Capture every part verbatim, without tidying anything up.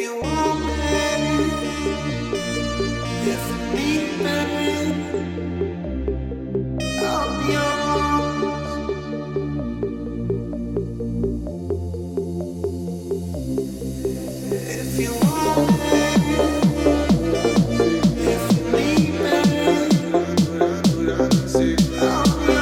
you want me, if you need me, I'll be yours. If you want me, if you need me, I'll be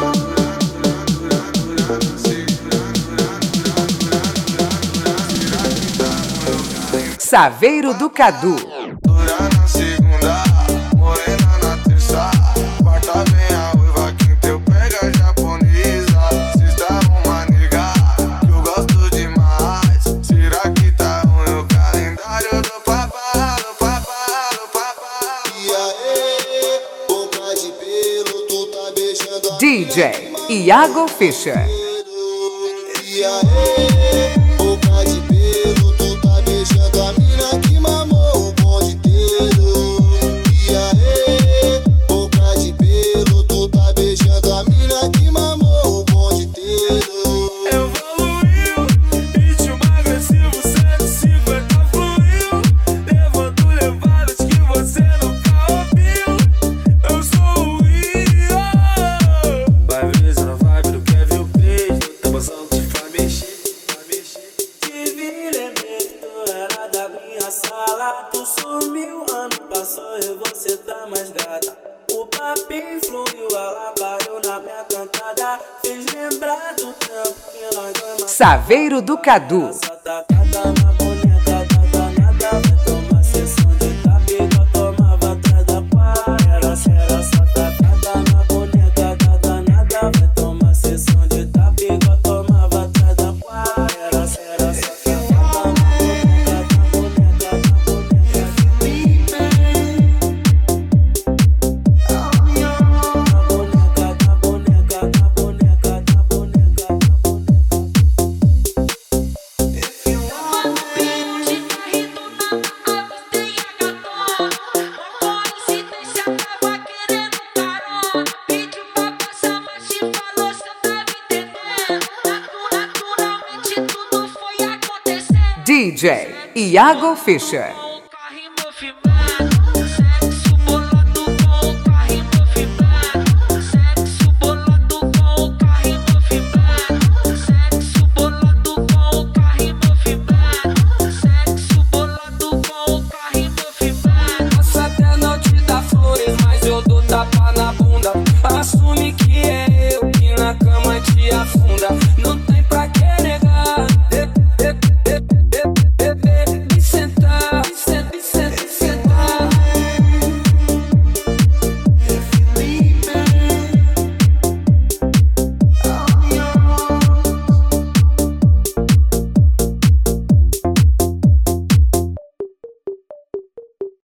Saveiro do Cadu. Dura na segunda, morena na terça, quarta vem a uiva, quinta eu pego a japonesa. Sexta uma nega que eu gosto demais. Será que tá ruim o calendário do papá, do papá, do papá? E aí, boca de pelo, tu tá beijando a D J Iago Fischer. E aí, boca de pelo, tu tá beijando a mina que mamou o bonde inteiro. E aí, boca de pelo, tu tá beijando a mina que mamou o bonde inteiro. Evoluiu, ritmo agressivo, cento e cinquenta fluiu, levando levadas que você nunca ouviu. Eu sou o Rio. Vai brisa na vibe do Kevin Page, no tabuzão que vai mexer, vai mexer. Te vi, lembrei que tu era da minha sala. Tu sumiu, ano passou e você tá mais gata. O papinho fluiu, ela parou na minha cantada. Fiz lembrar do tempo que nós dois Saveiro do Cadu. essa tacada na boneca da danada. Vai tomar sessão de tapega, tomava atrás da praia. Era essa tacada na boneca da danada. Vai tomar sessão de tapega, tomava atrás da praia. Era essa tacada na boneca da boneca da boneca. if you need me, I'll be yours. Da boneca, da boneca, da boneca, da boneca, da boneca. If you want me, D J Iago Fischer.